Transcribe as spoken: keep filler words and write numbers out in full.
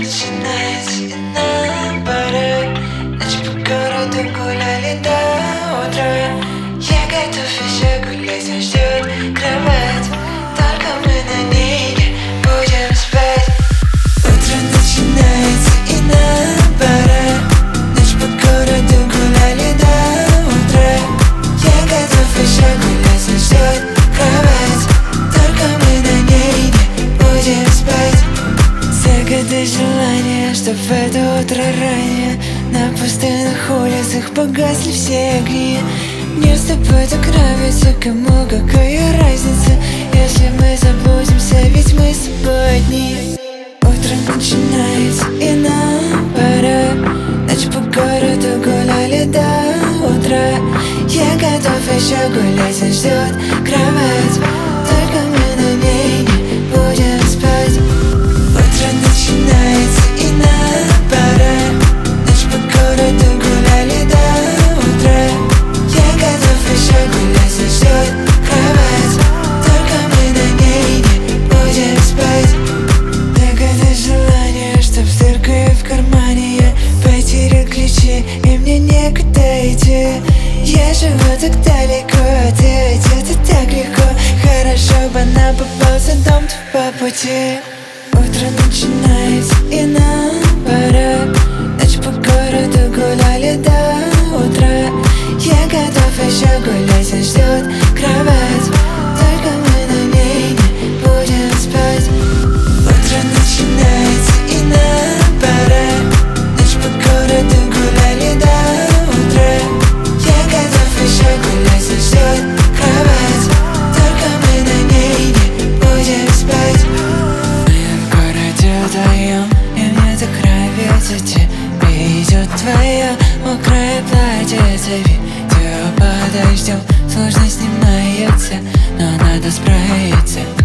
начинается, и нам пора. Ночь по городу гуляли до утра. Я готов еще гулять, нас ждет кровать. Только мы на ней не будем спать. Утро начинается, и нам пора. Ночь по городу гуляли до утра. Я готов еще гулять, нас ждет кровать. Только мы на ней не будем спать. Загодай желание, чтоб в это утро ранее на пустынных улицах погасли все огни. Мне с тобой так нравится, кому какая разница, если мы заблудимся, ведь мы с тобой одни. Утро начинается, и нам пора. Ночь по городу гуляли до утра. Я готов еще гулять, нас ждет кровать. Только мы на ней не будем спать. Утро начинается, и нам пора. Ночь по городу гуляли до утра. Я готов еще гулять, нас ждет кровать. Только мы на ней не будем спать. Загадай желание, чтоб с дыркой в кармане я потерял ключи, и мне некуда идти. Я живу так далеко, а ты где-то так легко. Хорошо бы нам попался дом по пути. Утро начинается, и нам пора. Ночь по городу гуляли до утра. Я готов еще гулять, нас ждет кровать. Только мы на ней не будем спать. Утро начинается, и нам пора. Ночь по городу гуляли до утра. Я готов еще гулять, нас ждет кровать. Только мы на ней не будем спать. В городе вдвоем, и мне так нравится. Тебе идет твое мокрое платьице. Видео подождем, сложно снимается, но надо справиться.